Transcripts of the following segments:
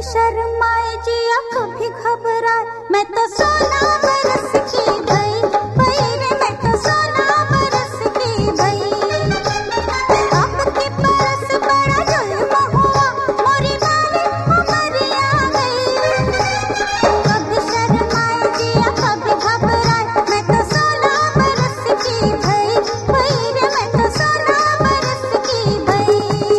शर्माए जिया कभी घबराए, मैं तो सोना बरस की भई भई रे, मैं तो सोना बरस की भई। आपके परस बड़ा जुल्म हुआ, मोरी वाली उमरिया गई। कभी शर्माए जिया कभी घबराए, मैं तो सोना बरस की भई भई रे, मैं तो सोना बरस की भई।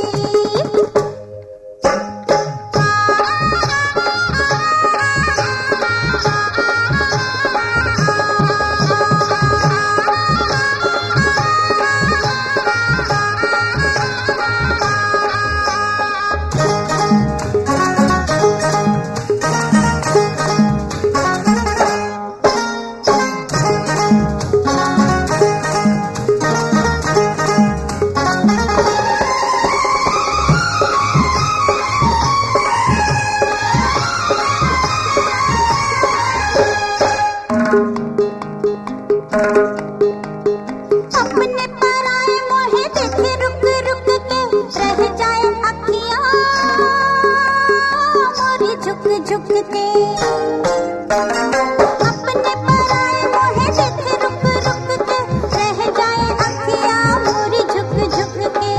अपने पराए मोहे देखे रुक रुक के, रह जाए अखियां मोरी झुक झुक के। अपने पराए मोहे देखे रुक रुक के, रह जाए अखियां मोरी झुक झुक के।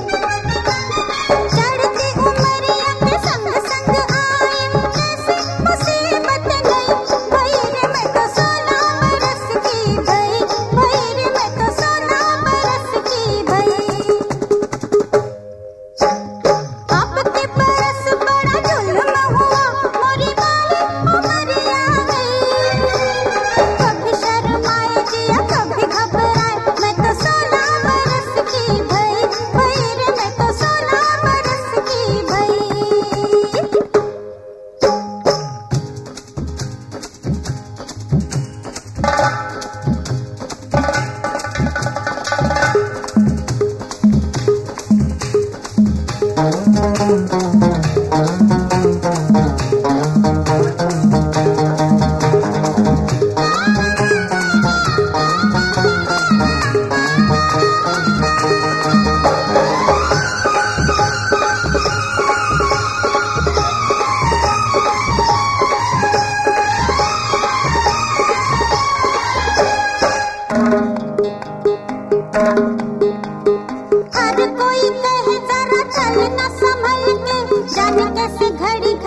चढ़ती उमरिया के संग संग आए, कैसी मुसीबत गई भई रे, मैं तो सोना बरस की भई भई रे, मैं तो सोना बरस की भई। आपके परस बड़ा जुल्म हुआ, मोरी वाली उमरिया गई। कभी शर्माए जिया कभी घबराए, मैं तो सोना बरस की भई भई रे, मैं तो सोना बरस की भई। हर कोई कहे जरा चल न संभल के, जाने कैसे घड़ी